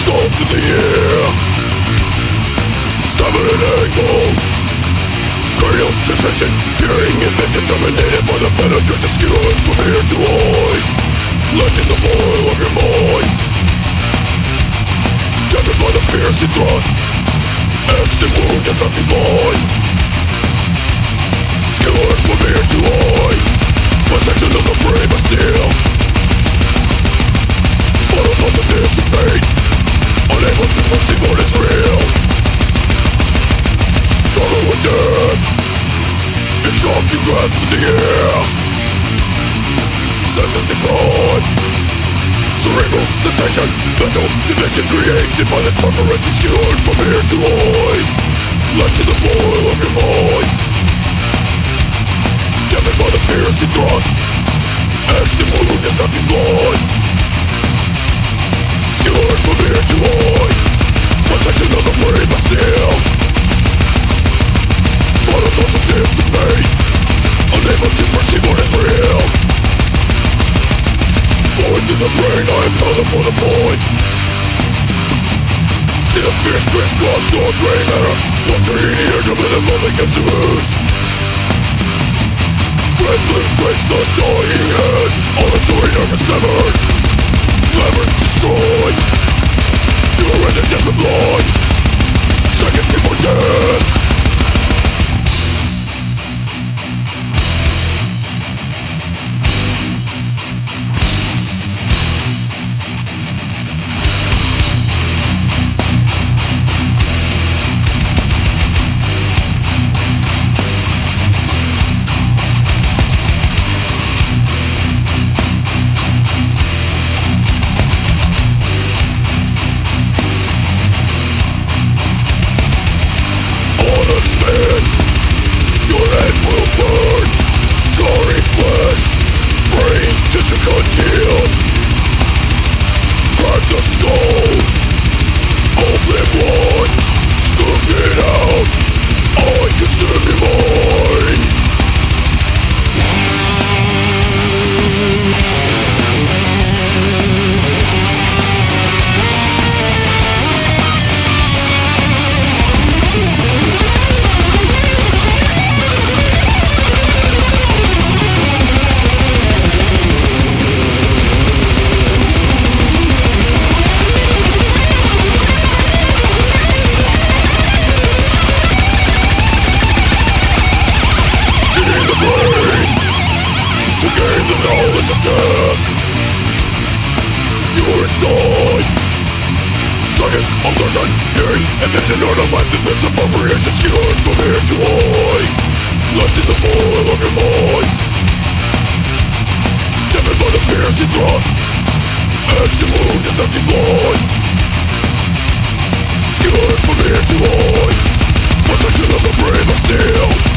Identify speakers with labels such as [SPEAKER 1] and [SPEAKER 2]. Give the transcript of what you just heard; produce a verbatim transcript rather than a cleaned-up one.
[SPEAKER 1] Skulls in the air, stabbing at an angle. Cranial transmission, hearing and vision terminated by the penetration skewered from ear to eye. Left in the boil of your mind, deafened by the piercing thrust. Exit wound has left you blind. Skewered from ear to eye, a section of the brain but still bottled up to dissipate, unable to perceive what is real. Struggle with death, it's shock you grasp with the air. Senses decline, cerebral sensation, mental division created by this perforation skewered from ear to eye. Left in the boil of your mind, deafened by the piercing thrust. Exit wound has left you blind. Skewered from ear to eye, a section of the brain but still bottled thoughts of dissipate, unable to perceive what is real. Going through the brain, I am held upon a point. Steel spears crisscross short gray matter, puncturing the eardrum and the moment gets to ooze. Red blooms grace the dying head, auditory nerve severed, labyrinth destroyed. You are in the death and blind, seconds before death. Congeals, crack the skull, open blood, scoop it out, I consume your mind. Knowledge of death, you're inside. Second obsession, hearing and vision are the left in this appropriation skewered from ear to eye. Left in the boil of your mind, deafened by the piercing thrust. Exit wound has left you blind. Skewered from ear to eye, a section of the brain but still